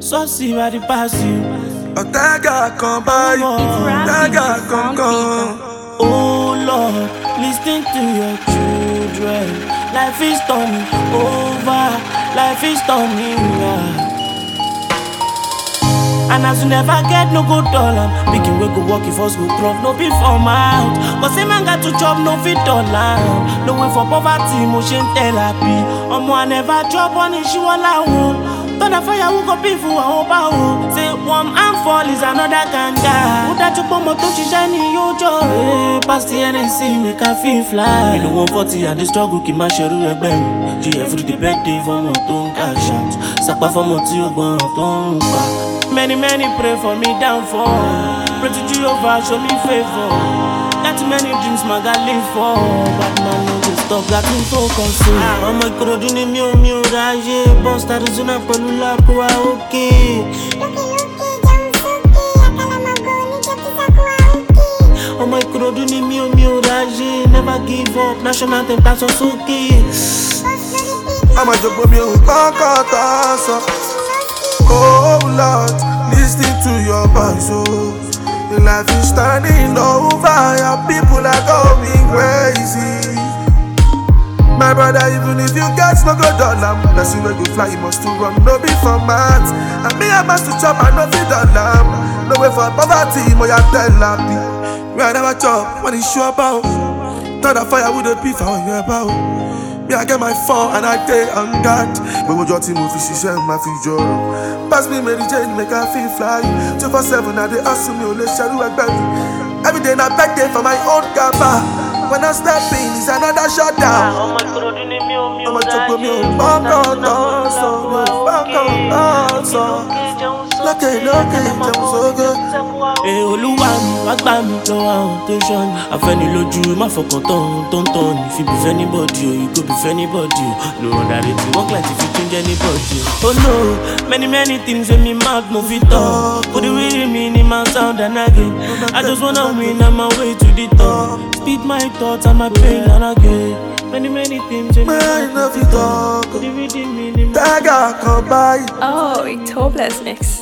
So see where they pass you. Otaga come by, Otaga come. Oh Lord, listen to your children. Life is turning over, life is turning. And as you never get no good dollar, pikin we go work if us go crop, no be for mouth. Cause a man got to chop, no fit dollar. No way for poverty, motion therapy. I never chop on it, she will allow. Thunder fire who go be for a hope. Say warm and fall is another ganga. Who that you put more to shiny yo joy. Past the NNC make a feel fly. You know 140 and the struggle keep my share with them. G every the birthday for my tongue cash out. Sapa for my tea go on Many pray for me downfall. Pray to Jehovah show me favor. Got many dreams my God live for. But man no go stop got me focus. I'm a crowd in mi raje. Boss that is una pelula kwa okay. I'm a crowd in mi raje. Never give up. National anthem that's okay. I'm a joke me oh Lord, listening to your voice, oh. Your life is turning over, your people are going crazy. My brother, even if you get no good dollar, that's the way you fly, you must to run, no be for maths. And me, I must to chop, I no fit dollar. No way for poverty, my therapy. We I never chop, when it's sure about. Turn the fire with a beef, I hear about. Me, I get my phone and I take on God. But what your team will fish, my future. Pass me Mary Jane, make her feel fly. 247, I they ask me, let's share you a baby. Every day, I back there for my own gaba. When I step in, it's another shutdown. I'm a chop with me, look at, so good. Eh, Olúwa mi, wá gbà mí lọ́wọ́ àwọn tó ń ṣọ́ ni. Àfẹ́nilójú má fọkàn tán. If you be for anybody, you go be for anybody. No wonder they do work like if you change anybody. Oh no, many things in me mouth no fit talk. Put the way me in my sound and again. I just wanna win on my way to the top. Speed my thoughts and my pain and again. Many things in me mouth no fit talk. Put the rhythm in my Otaga come by. Oh, it's hopeless mix.